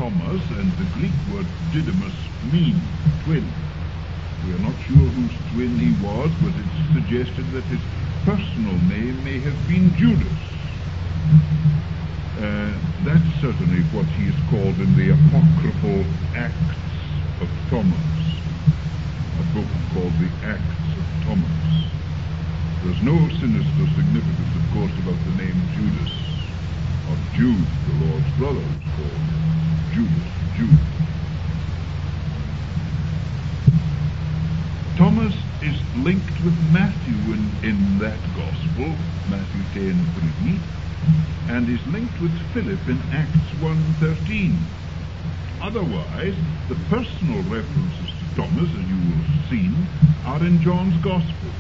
Thomas, and the Greek word Didymus mean twin. We are not sure whose twin he was, but it's suggested that his personal name may have been Judas. That's certainly what he is called in the apocryphal Acts of Thomas, a book called the Acts of Thomas. There's no sinister significance, of course, about the name Judas, or Jude, the Lord's brother, was called Judas, Jude. Thomas is linked with Matthew in that Gospel, Matthew 10:3, and is linked with Philip in Acts 1:13. Otherwise, the personal references to Thomas, as you will have seen, are in John's Gospel.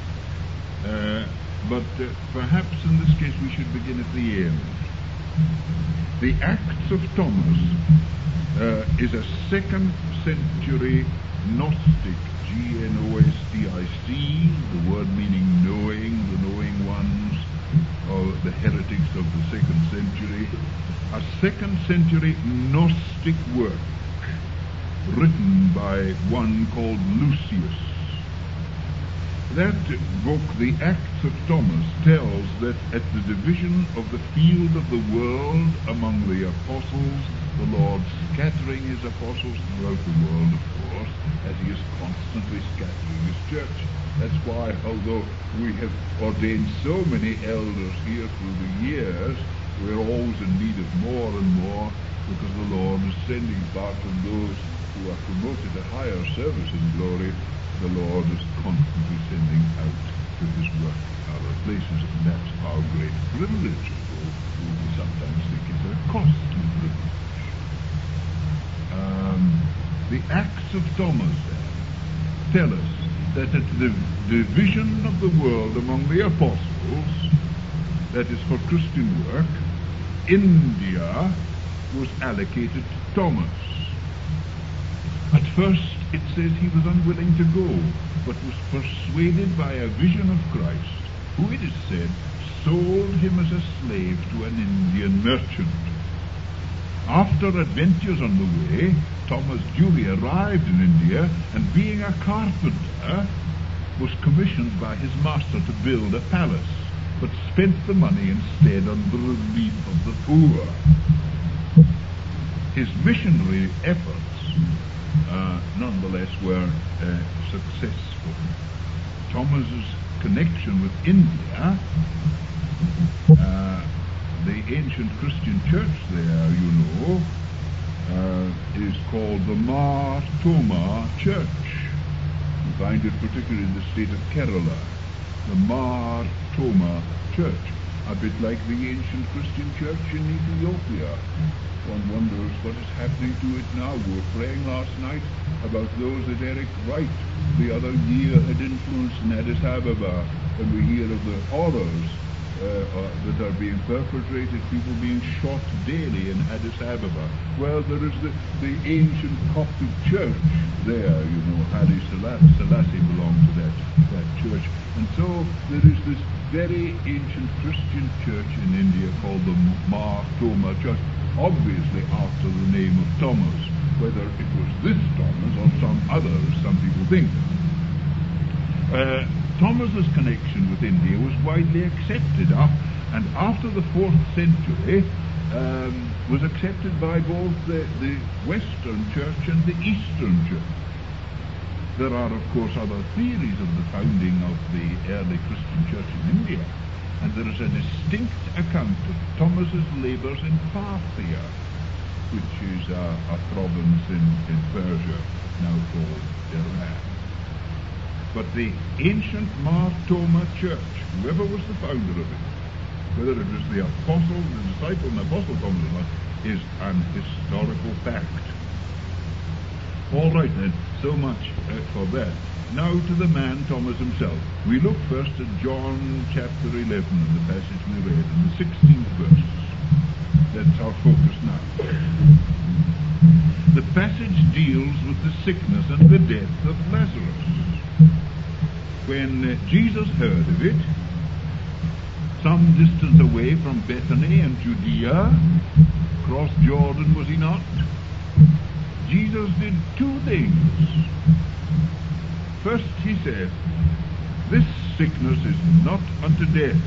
But perhaps in this case we should begin at the end. The Acts of Thomas is a 2nd century Gnostic, Gnostic, the word meaning knowing, the knowing ones, or the heretics of the 2nd century, a 2nd century Gnostic work written by one called Lucius. That book, the Acts of Thomas, tells that at the division of the field of the world among the apostles, the Lord scattering his apostles throughout the world, of course, as he is constantly scattering his church. That's why, although we have ordained so many elders here through the years, we're always in need of more and more, because the Lord is sending back from those who are promoted to higher service in glory. The Lord is constantly sending out to his work other places, and that's our great privilege, although we sometimes think it's a costly privilege. The Acts of Thomas, then, tell us that at the division of the world among the apostles, that is for Christian work, India was allocated to Thomas. At first, it says he was unwilling to go, but was persuaded by a vision of Christ, who, it is said, sold him as a slave to an Indian merchant. After adventures on the way, Thomas duly arrived in India, and being a carpenter, was commissioned by his master to build a palace, but spent the money instead on the relief of the poor. His missionary efforts nonetheless were successful. Thomas's connection with India, the ancient Christian church there, you know, is called the Mar Thoma Church. You find it particularly in the state of Kerala, the Mar Thoma Church, a bit like the ancient Christian church in Ethiopia. One wonders what is happening to it now. We were praying last night about those that Eric Wright the other year had influenced in Addis Ababa, and we hear of the horrors that are being perpetrated, people being shot daily in Addis Ababa. Well, there is the ancient Coptic church there, you know. Haile Selassie belonged to that church. And so there is this very ancient Christian church in India called the Mar Thoma Church, obviously after the name of Thomas. Whether it was this Thomas or some other, some people think. Thomas's connection with India was widely accepted, and after the 4th century was accepted by both the Western Church and the Eastern Church. There are, of course, other theories of the founding of the early Christian Church in India, and there is a distinct account of Thomas's labours in Parthia, which is a province in Persia, now called Iran. But the ancient Mar Thoma Church, whoever was the founder of it, whether it was the apostle, the disciple and apostle Thomas or not, is an historical fact. All right then, so much for that. Now to the man Thomas himself. We look first at John chapter 11, in the passage we read, in the 16th verse. That's our focus now. The passage deals with the sickness and the death of Lazarus. When Jesus heard of it, some distance away from Bethany and Judea, across Jordan, was he not? Jesus did two things. First, he said, this sickness is not unto death.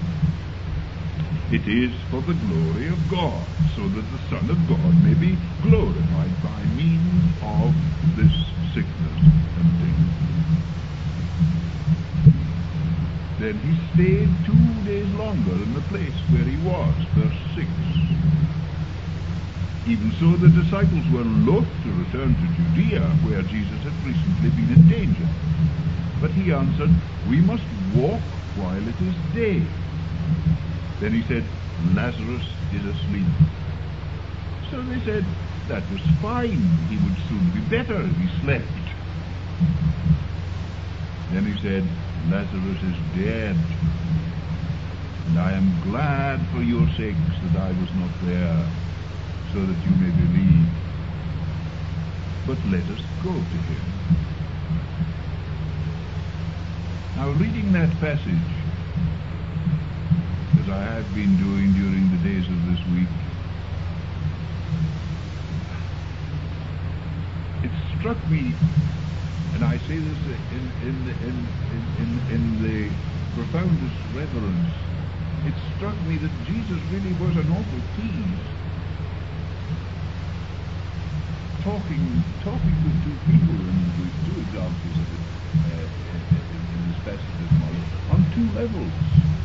It is for the glory of God, so that the Son of God may be glorified by means of this sickness and death. Then he stayed 2 days longer in the place where he was, verse 6. Even so, the disciples were loath to return to Judea, where Jesus had recently been in danger. But he answered, we must walk while it is day. Then he said, Lazarus is asleep. So they said, that was fine. He would soon be better if he slept. Then he said, Lazarus is dead. And I am glad for your sakes that I was not there, so that you may believe. But let us go to him. Now, reading that passage, as I have been doing during the days of this week, it struck me, and I say this in the profoundest reverence, it struck me that Jesus really was an awful tease, talking with two people, and with two examples of it in this passage this morning, on two levels.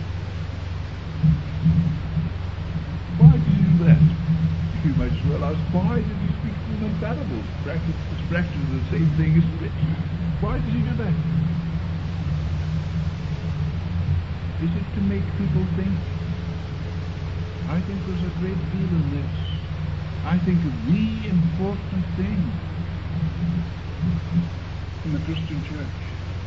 Why did he do that? You might as well ask, why did he speak to them in parables? It's practically the same thing, isn't it? Why did he do that? Is it to make people think? I think there's a great deal in this. I think the important thing in the Christian church,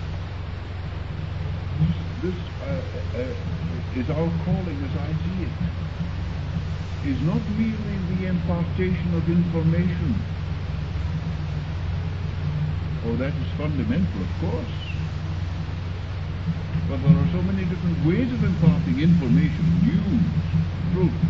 this is our calling as I see it, is not merely the impartation of information. Oh, that is fundamental, of course. But there are so many different ways of imparting information, news, truth.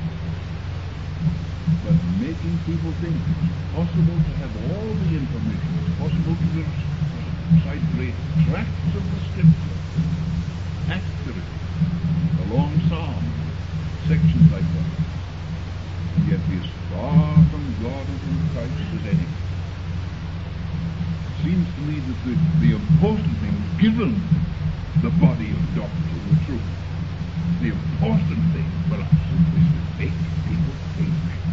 But making people think it's possible to have all the information. It's possible to recite great tracts of the Scripture, accurately, a long psalm, sections like that, and yet be as far from God and from Christ as any. It seems to me that the important thing, given the body of doctrine, the truth, the important thing for us is to make people think.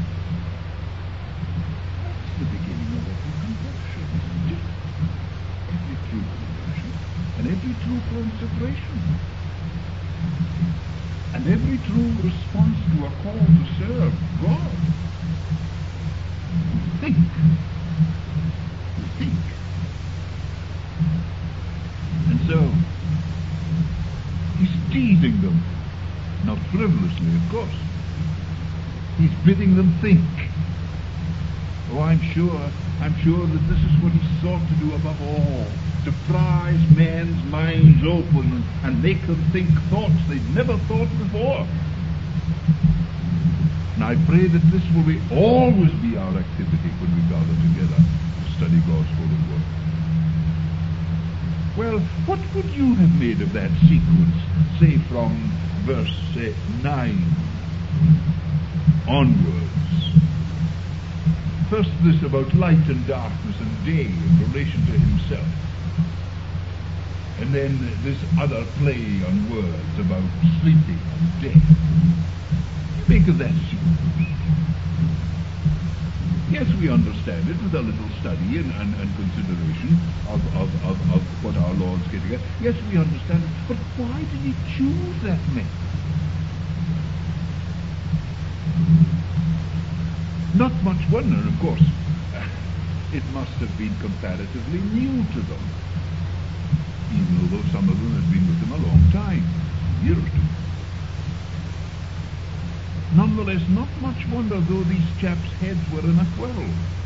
That's the beginning of every conversion, isn't it? Every true conversion, and every true consecration, and every true response to a call to serve God. Think. Think. And so, he's teasing them, not frivolously, of course. He's bidding them think. Oh, I'm sure that this is what he sought to do above all, to prise men's minds open and make them think thoughts they'd never thought before. And I pray that this will always be our activity when we gather together to study God's holy word. Well, what would you have made of that sequence, say from verse 9 onwards? First, this about light and darkness and day in relation to himself. And then this other play on words about sleeping and death. What do you make of that sequence? Yes, we understand it with a little study and consideration of what our Lord's getting at. Yes, we understand it. But why did he choose that method? Not much wonder, of course. It must have been comparatively new to them, even though some of them had been with him a long time, a year or two. Nonetheless, not much wonder though these chaps' heads were in a whirl,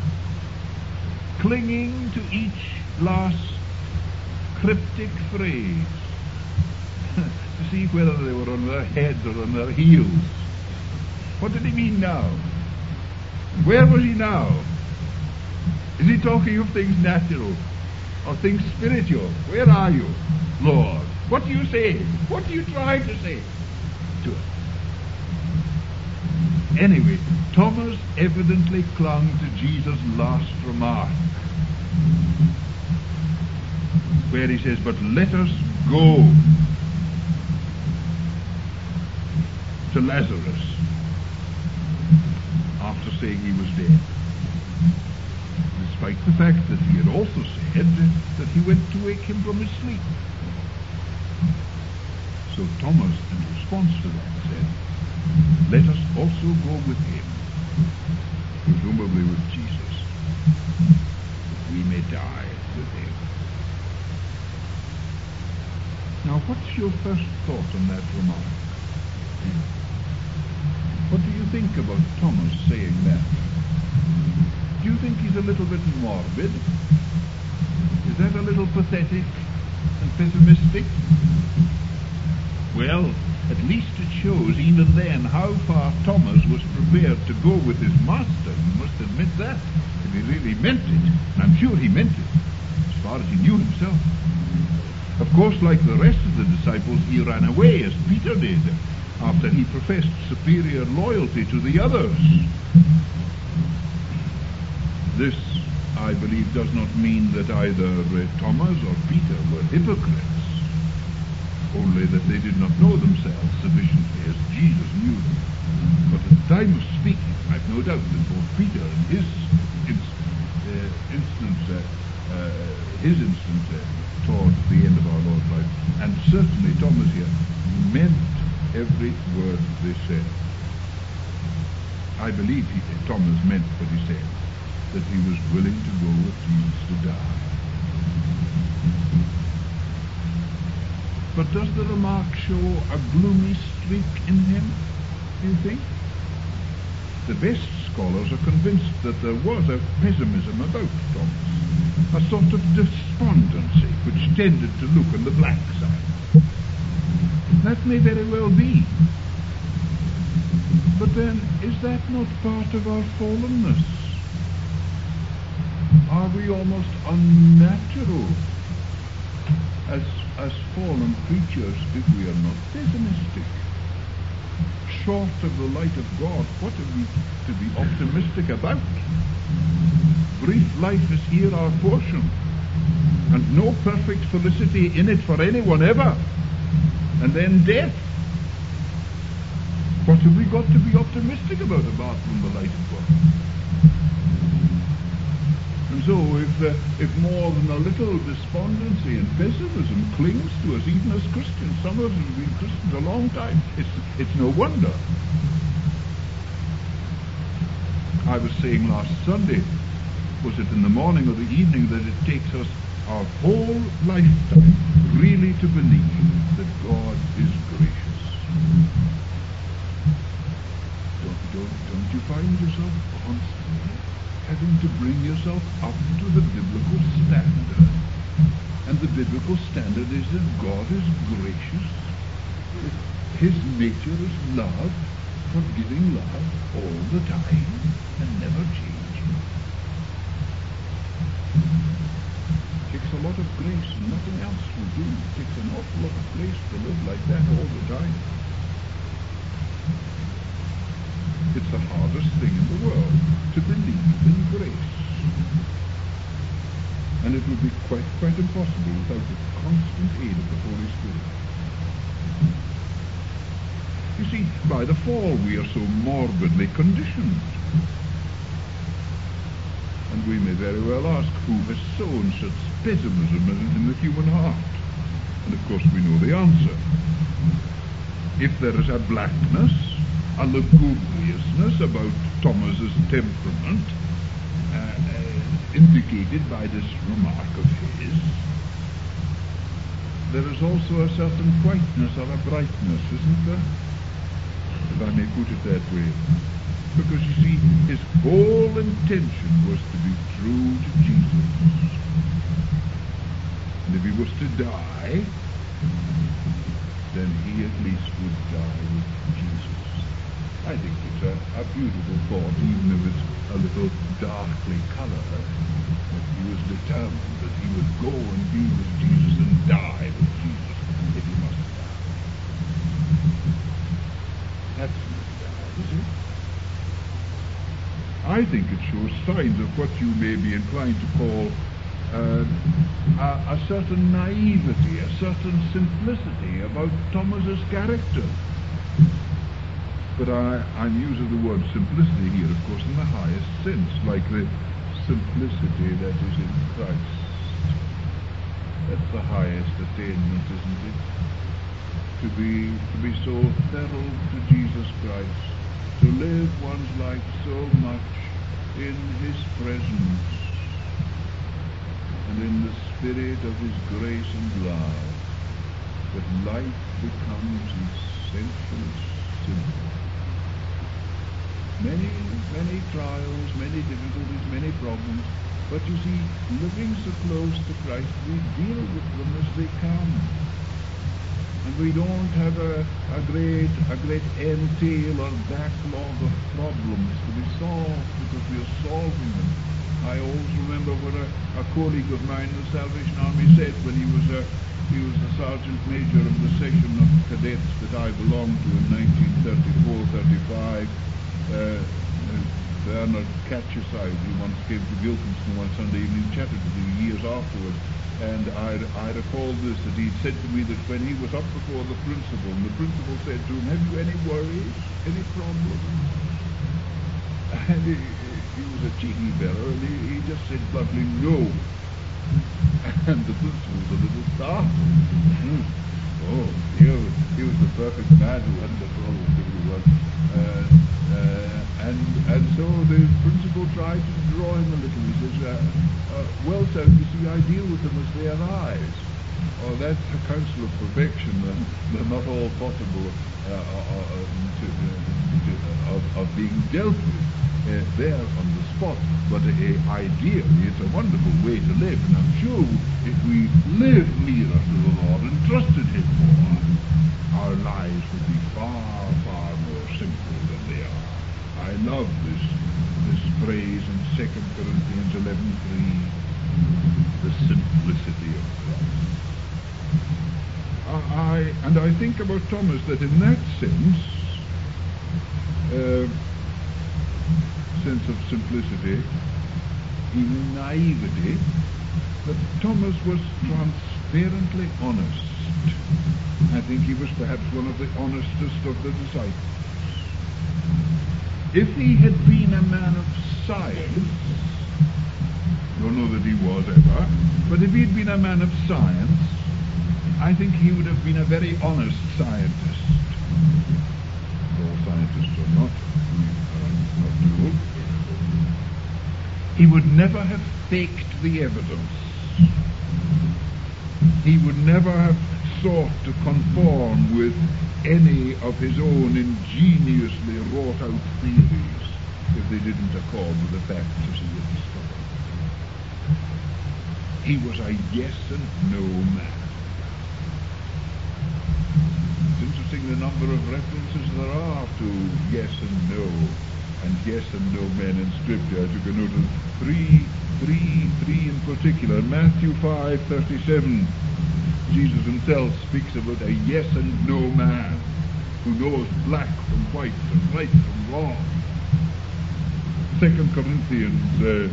clinging to each last cryptic phrase to see whether they were on their heads or on their heels. What did he mean now? Where was he now? Is he talking of things natural or things spiritual? Where are you, Lord? What do you say? What do you try to say to us? Anyway, Thomas evidently clung to Jesus' last remark, where he says, "But let us go to Lazarus," after saying he was dead, despite the fact that he had also said that he went to wake him from his sleep. So Thomas, in response to that, said, "Let us also go with him," presumably with Jesus, that we may die with him. Now, what's your first thought on that remark? What do you think about Thomas saying that? Do you think he's a little bit morbid? Is that a little pathetic and pessimistic? Well, at least it shows even then how far Thomas was prepared to go with his master. You must admit that, if he really meant it. And I'm sure he meant it, as far as he knew himself. Of course, like the rest of the disciples, he ran away, as Peter did, after he professed superior loyalty to the others. This, I believe, does not mean that either Thomas or Peter were hypocrites, only that they did not know themselves sufficiently as Jesus knew them. But at the time of speaking, I've no doubt that both Peter and his instance toward the end of our Lord's life, and certainly Thomas here, meant every word they said. I believe Thomas meant what he said, that he was willing to go with Jesus to die. But does the remark show a gloomy streak in him, do you think? The best scholars are convinced that there was a pessimism about Thomas, a sort of despondency which tended to look on the black side. That may very well be. But then, is that not part of our fallenness? Are we almost unnatural as fallen creatures if we are not pessimistic? Short of the light of God, what are we to be optimistic about? Brief life is here our portion, and no perfect felicity in it for anyone ever. And then death. What have we got to be optimistic about apart from the light of God? And so if more than a little despondency and pessimism clings to us, even as Christians, some of us have been Christians a long time, it's no wonder. I was saying last Sunday, was it in the morning or the evening, that it takes us our whole lifetime really to believe that God is gracious. Don't you find yourself constantly having to bring yourself up to the biblical standard? And the biblical standard is that God is gracious. His nature is love, forgiving love all the time and never changing. It takes a lot of grace and nothing else will do. It takes an awful lot of grace to live like that all the time. It's the hardest thing in the world to believe in grace. And it would be quite impossible without the constant aid of the Holy Spirit. You see, by the fall we are so morbidly conditioned. And we may very well ask, who has sown such pessimism in the human heart? And of course we know the answer. If there is a blackness, a lugubriousness about Thomas's temperament, indicated by this remark of his, there is also a certain whiteness or a brightness, isn't there? If I may put it that way. Because you see, his whole intention was to be true to Jesus. And if he was to die, then he at least would die with Jesus. I think it's a beautiful thought, even if it's a little darkly coloured. But he was determined that he would go and be with Jesus and die with Jesus if he must die. That's not bad, is it? I think it shows signs of what you may be inclined to call a certain naivety, a certain simplicity about Thomas's character. But I'm using the word simplicity here, of course, in the highest sense, like the simplicity that is in Christ. That's the highest attainment, isn't it? To be so settled to Jesus Christ, to live one's life so much in His presence and in the spirit of His grace and love, that life becomes essentially simple. Many trials, many difficulties, many problems, but you see, living so close to Christ, we deal with them as they come. And we don't have a great entail or backlog of problems to be solved because we are solving them. I always remember what a colleague of mine in the Salvation Army said when he was a sergeant major of the section of cadets that I belonged to in 1934-35. Bernard Catcheside, he once came to Gilcomston one Sunday evening, chatted with me years afterwards, and I recalled this, that he'd said to me that when he was up before the principal, and the principal said to him, "Have you any worries, any problems?" And he was a cheeky fellow, and he just said bluntly, "No." And the principal was a little startled. Oh, he was the perfect man who hadn't a problem with everyone. And so the principal tried to draw him a little. He says, "Well, sir, you see, I deal with them as they arise." Oh, that's a counsel of perfection. They're not all possible of being dealt with there on the spot. But ideally, it's a wonderful way to live. And I'm sure if we lived nearer to the Lord and trusted Him more, our lives would be far, far more simple than they are. I love this phrase in 2 Corinthians 11:3, the simplicity of Christ. And I think about Thomas that in that sense of simplicity, even naivety, that Thomas was transparently honest. I think he was perhaps one of the honestest of the disciples. If he had been a man of science, don't know that he was ever, but if he'd been a man of science, I think he would have been a very honest scientist. All scientists are not true. He would never have faked the evidence. He would never have sought to conform with any of his own ingeniously wrought out theories if they didn't accord with the facts as he had discovered. He was a yes and no man. It's interesting the number of references there are to yes and no, and yes and no men in Scripture. I took a note of three in particular. Matthew 5:37. Jesus himself speaks about a yes and no man who knows black from white and right from wrong. 2 Corinthians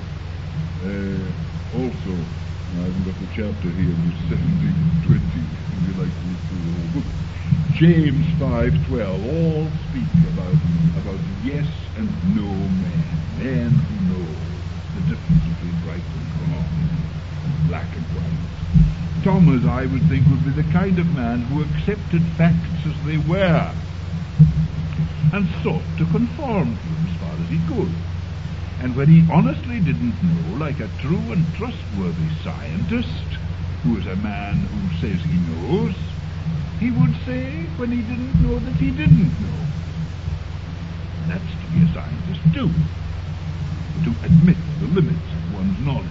also, I haven't got the chapter here, it's 17-20, if you like to look through the whole book. James 5:12, all speak about yes and no men who know the difference between right and wrong, black and white. Thomas, I would think, would be the kind of man who accepted facts as they were and sought to conform to them as far as he could. And when he honestly didn't know, like a true and trustworthy scientist, who is a man who says he knows, he would say when he didn't know that he didn't know. And that's to be a scientist too, to admit the limits of one's knowledge.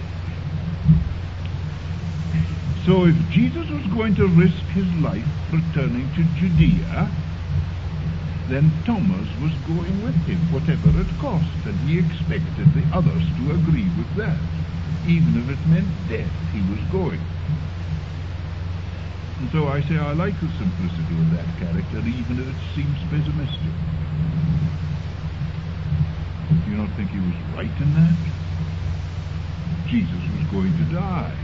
So if Jesus was going to risk his life returning to Judea, then Thomas was going with him, whatever it cost, and he expected the others to agree with that. Even if it meant death, he was going. And so I say I like the simplicity of that character, even if it seems pessimistic. Do you not think he was right in that? Jesus was going to die.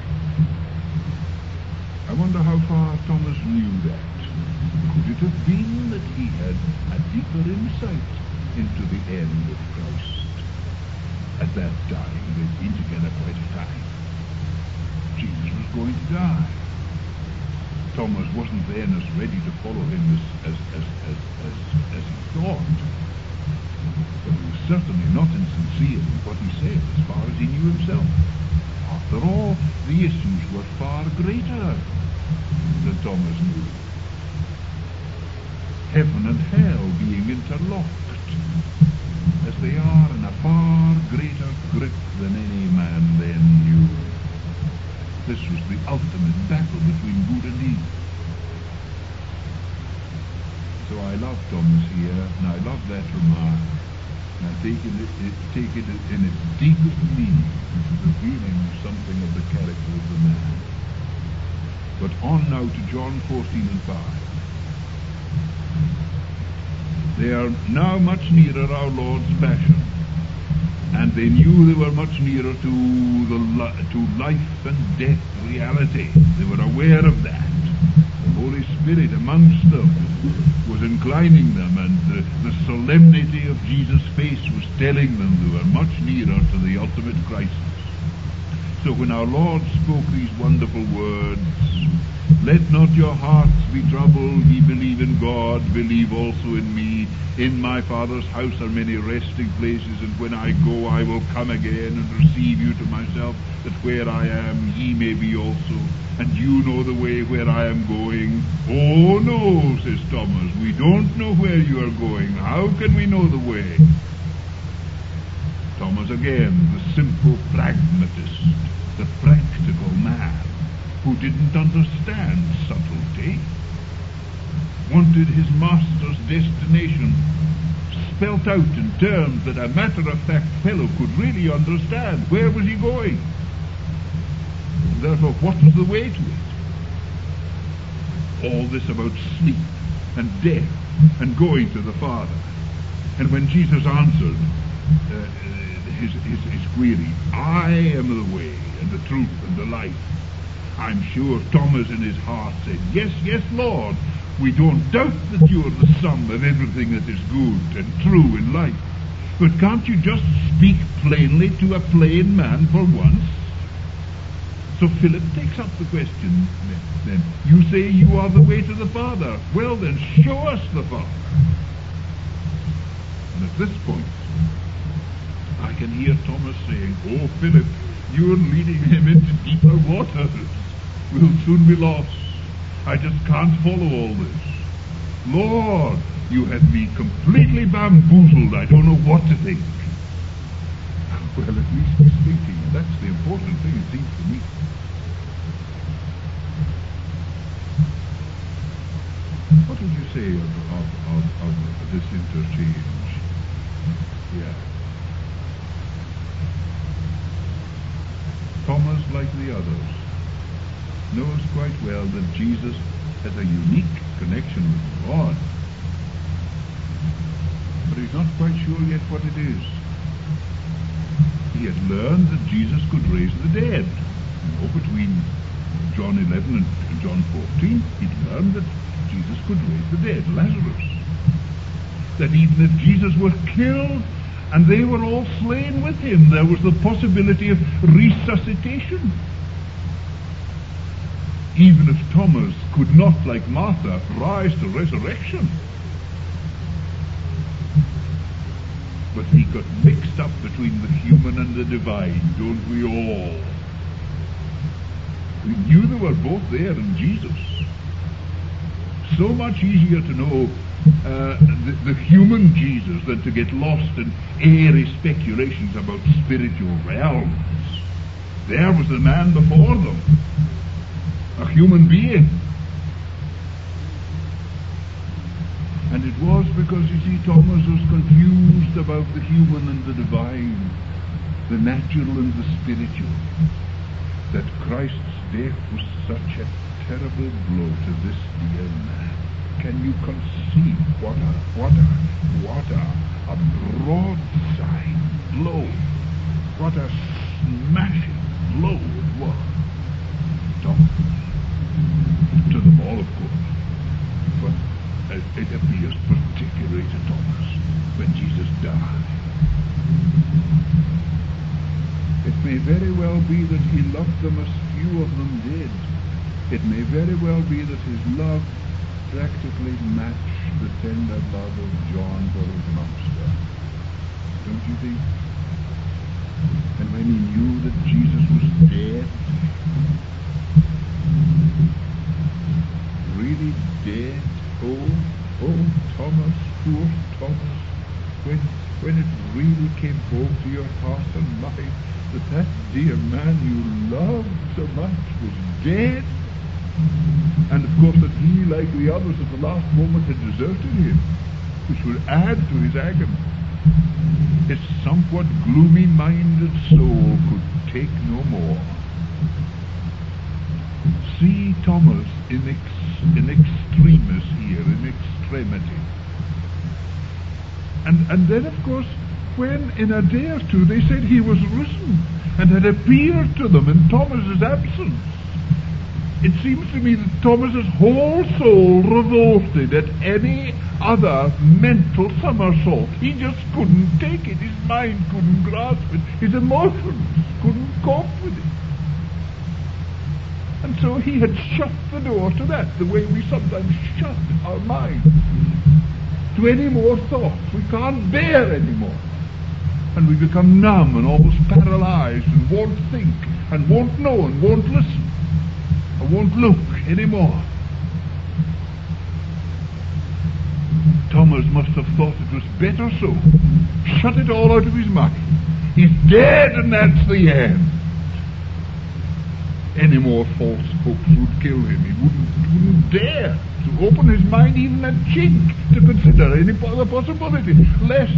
I wonder how far Thomas knew that. Could it have been that he had a deeper insight into the end of Christ? At that time, they'd been together quite a time. Jesus was going to die. Thomas wasn't then as ready to follow him as he thought. But he was certainly not insincere in what he said, as far as he knew himself. After all, the issues were far greater than Thomas knew. Heaven and hell being interlocked, as they are in a far greater grip than any man then knew. This was the ultimate battle between good and evil. So I love Thomas here, and I love that remark, and I take it in its deepest meaning, revealing something of the character of the man. But on now to John 14 and 5. They are now much nearer our Lord's passion, and they knew they were much nearer to life and death reality. They were aware of that. The Holy Spirit amongst them was inclining them, and the solemnity of Jesus' face was telling them they were much nearer to the ultimate crisis. So when our Lord spoke these wonderful words, "Let not your hearts be troubled, ye believe in God, believe also in me. In my Father's house are many resting places, and when I go I will come again and receive you to myself, that where I am ye may be also, and you know the way where I am going." "Oh no," says Thomas, "we don't know where you are going. How can we know the way?" Thomas again, the simple pragmatist, the practical man, who didn't understand subtlety, wanted his master's destination spelt out in terms that a matter-of-fact fellow could really understand. Where was he going? And therefore, what was the way to it? All this about sleep and death and going to the Father. And when Jesus answered his query, "I am the way and the truth and the life," I'm sure Thomas in his heart said, "Yes, yes, Lord, we don't doubt that you're the sum of everything that is good and true in life. But can't you just speak plainly to a plain man for once?" So Philip takes up the question then. "You say you are the way to the Father. Well then, show us the Father." And at this point, I can hear Thomas saying, "Oh, Philip, you're leading him into deeper waters. We'll soon be lost. I just can't follow all this. Lord, you have me completely bamboozled. I don't know what to think." Well, at least he's thinking, and that's the important thing, it seems to me. What would you say of this interchange? Yeah. Thomas, like the others, knows quite well that Jesus has a unique connection with God, but he's not quite sure yet what it is. He had learned that Jesus could raise the dead. Between John 11 and John 14, he'd learned that Jesus could raise the dead, Lazarus. That even if Jesus were killed and they were all slain with him, there was the possibility of resuscitation. Even if Thomas could not, like Martha, rise to resurrection. But he got mixed up between the human and the divine, don't we all? We knew they were both there in Jesus. So much easier to know the human Jesus than to get lost in airy speculations about spiritual realms. There was the man before them, a human being. And it was because, you see, Thomas was confused about the human and the divine, the natural and the spiritual, that Christ's death was such a terrible blow to this dear man. Can you conceive what a broadside blow, what a smashing blow it was, Thomas, to them all, of course, but it appears particularly to Thomas when Jesus died. It may very well be that he loved them as few of them did. It may very well be that his love practically matched the tender love of John for his master. Don't you think? And when he knew that Jesus was dead, really dead, oh Thomas, poor Thomas, when it really came home to your heart and mind that dear man you loved so much was dead, and of course that he, like the others at the last moment, had deserted him, which would add to his agony. His somewhat gloomy-minded soul could take no more. See Thomas in extremis here, in extremity. And then, of course, when in a day or two they said he was risen and had appeared to them in Thomas's absence, it seems to me that Thomas's whole soul revolted at any other mental somersault. He just couldn't take it. His mind couldn't grasp it. His emotions couldn't cope with it. And so he had shut the door to that, the way we sometimes shut our minds to any more thoughts. We can't bear any more. And we become numb and almost paralyzed and won't think and won't know and won't listen. I won't look anymore. Thomas must have thought it was better so. Shut it all out of his mind. He's dead and that's the end. Any more false hopes would kill him. He wouldn't dare to open his mind even a chink to consider any other possibility, lest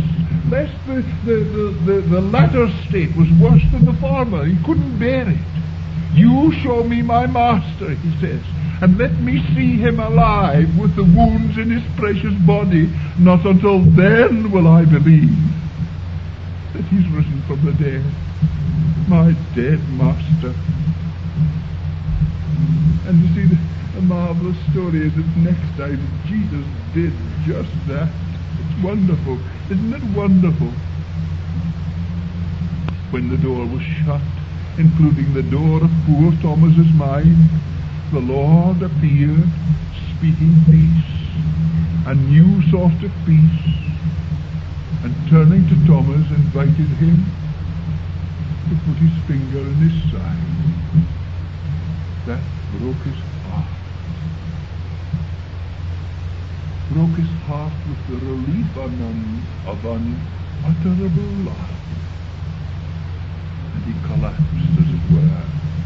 the latter state was worse than the former. He couldn't bear it. You show me my master, he says, and let me see him alive with the wounds in his precious body. Not until then will I believe that he's risen from the dead. My dead master. And you see, the marvelous story is that next time Jesus did just that. It's wonderful. Isn't it wonderful? When the door was shut, including the door of poor Thomas's mind, the Lord appeared, speaking peace, a new sort of peace, and turning to Thomas, invited him to put his finger in his side. That broke his heart. Broke his heart with the relief of unutterable love. And he collapsed, as it were.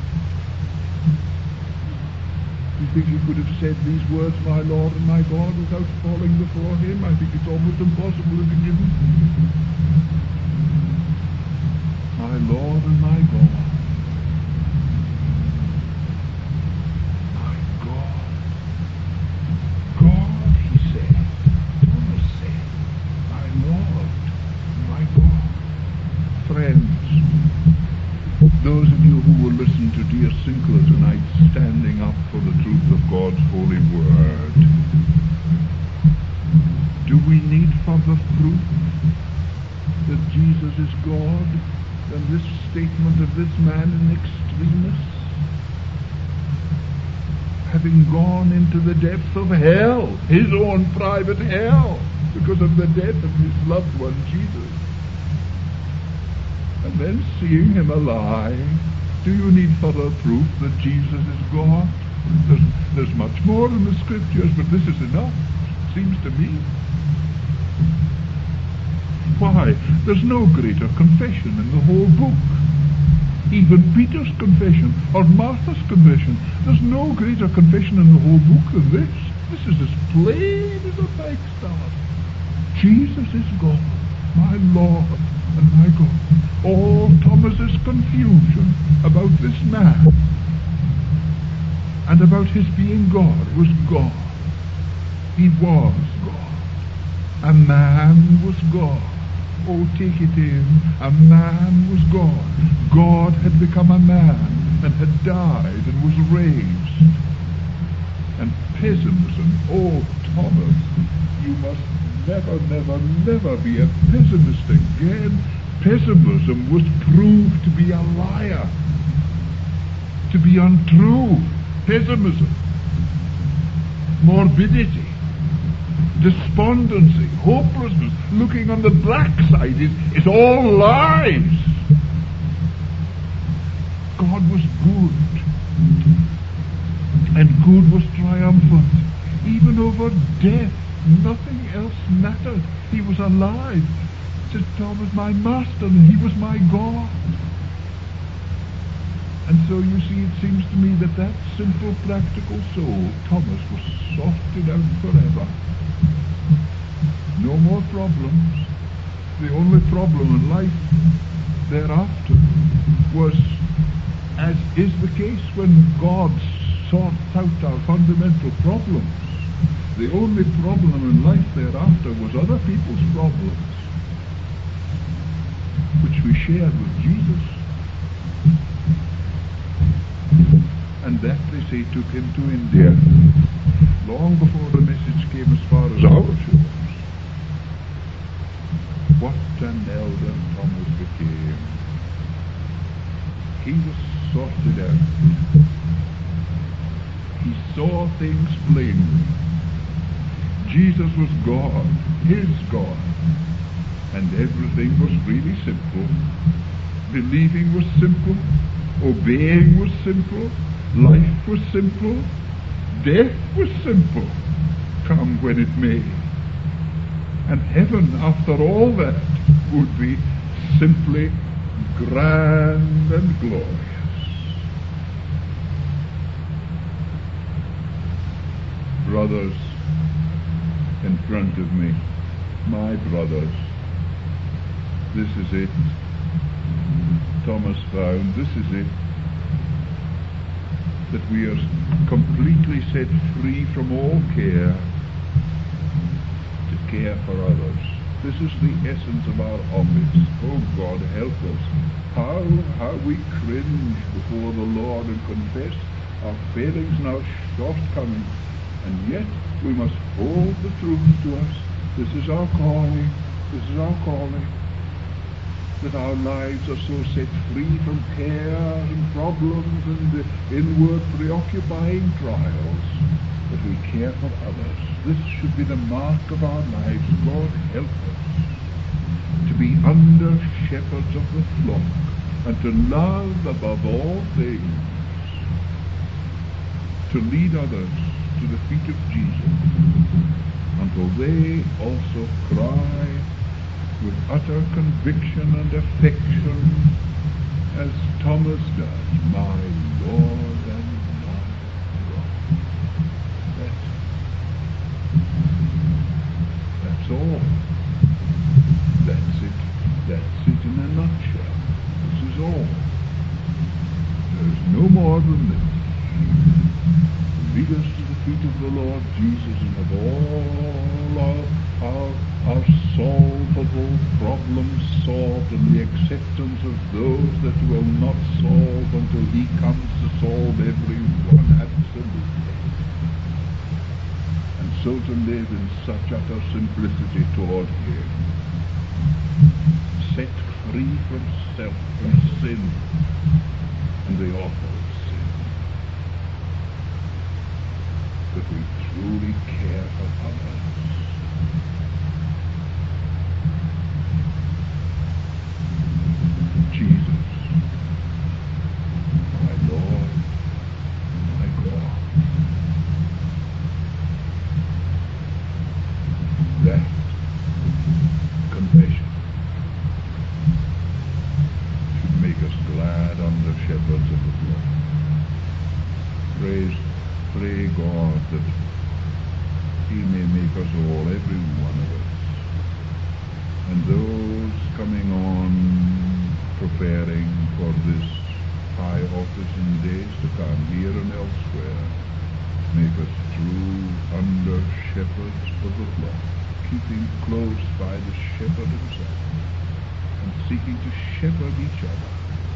Do you think he could have said these words, my Lord and my God, without falling before him? I think it's almost impossible to give him. My Lord and my God. My God. God, he said. Thomas said, my Lord and my God. Friends, those of you who will listen to dear Sinclair tonight standing up for the truth of God's holy word, do we need further proof that Jesus is God than this statement of this man in extremis? Having gone into the depths of hell, his own private hell, because of the death of his loved one, Jesus. And then seeing him alive, do you need further proof that Jesus is God? There's much more in the Scriptures, but this is enough, it seems to me. Why? There's no greater confession in the whole book. Even Peter's confession, or Martha's confession, there's no greater confession in the whole book than this. This is as plain as a pikestaff. Jesus is God, my Lord and my God. All Thomas's confusion about this man and about his being God was God. He was God. A man was God. Oh, take it in. A man was God. God had become a man and had died and was raised. And pessimism, oh, Thomas, you must never, never, never be a pessimist again. Pessimism was proved to be a liar, to be untrue. Pessimism, morbidity, despondency, hopelessness, looking on the black side is all lies. God was good, and good was triumphant. Even over death, nothing else mattered. He was alive. Said Thomas, my master, and he was my God. And so you see, it seems to me that that simple, practical soul, Thomas, was sorted out forever. No more problems. The only problem in life thereafter was, as is the case when God sorts out our fundamental problems, the only problem in life thereafter was other people's problems, which we shared with Jesus. And that, they say, took him to India, long before the message came as far as our shores. What an elder Thomas became. He was sorted out. He saw things plainly. Jesus was God, his God, and everything was really simple. Believing was simple, obeying was simple, life was simple, death was simple, come when it may. And heaven, after all that, would be simply grand and glorious. Brothers in front of me, my brothers, this is it. Thomas found, this is it, that we are completely set free from all care to care for others. This is the essence of our office. Oh God, help us. How we cringe before the Lord and confess our failings and our shortcomings, and yet we must hold the truth to us. This is our calling. This is our calling. That our lives are so set free from cares and problems and the inward preoccupying trials that we care for others. This should be the mark of our lives. God help us to be under shepherds of the flock and to love above all things, to lead others to the feet of Jesus until they also cry with utter conviction and affection, as Thomas does, my Lord and my God. That's all. That's it. That's it in a nutshell. This is all. There's no more than this. Lead us to the feet of the Lord Jesus, and of all our solvable problems solved, and the acceptance of those that will not solve until he comes to solve every one absolutely. And so to live in such utter simplicity toward him, set free from self, from sin, and the awful sin, that we truly care for others. Jesus, my Lord, my God. That confession should make us glad under shepherds of the flock. Pray God that He may make us all, every one of us. And those coming on, preparing for this high office in days to come, here and elsewhere, make us true under shepherds of the flock, keeping close by the shepherd himself, and seeking to shepherd each other,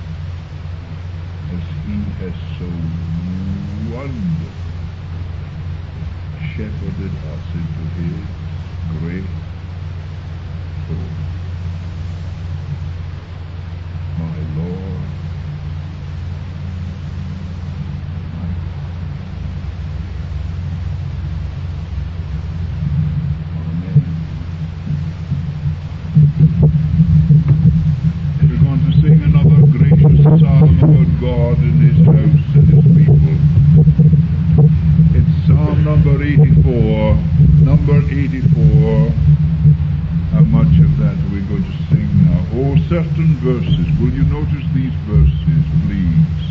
as he has so wonderfully shepherded us into his great fold. My Lord, my Amen. We're going to sing another gracious psalm about God and his house and his people. It's Psalm number 84. Number 84. How much of that are we going to sing now? Oh, certain verses. Will you notice these verses, please?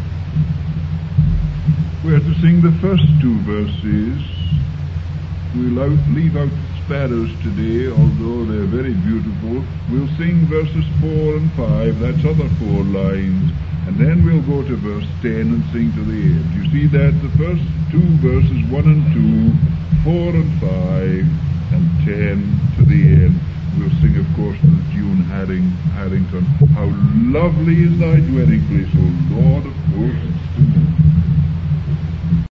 We're to sing the first two verses. We'll leave out the sparrows today, although they're very beautiful. We'll sing verses 4 and 5. That's other 4 lines. And then we'll go to verse 10 and sing to the end. You see that? The first 2 verses, 1 and 2, 4 and 5, and 10 to the end. We'll sing, of course, to the tune Harrington. How lovely is thy dwelling place, O Lord of hosts.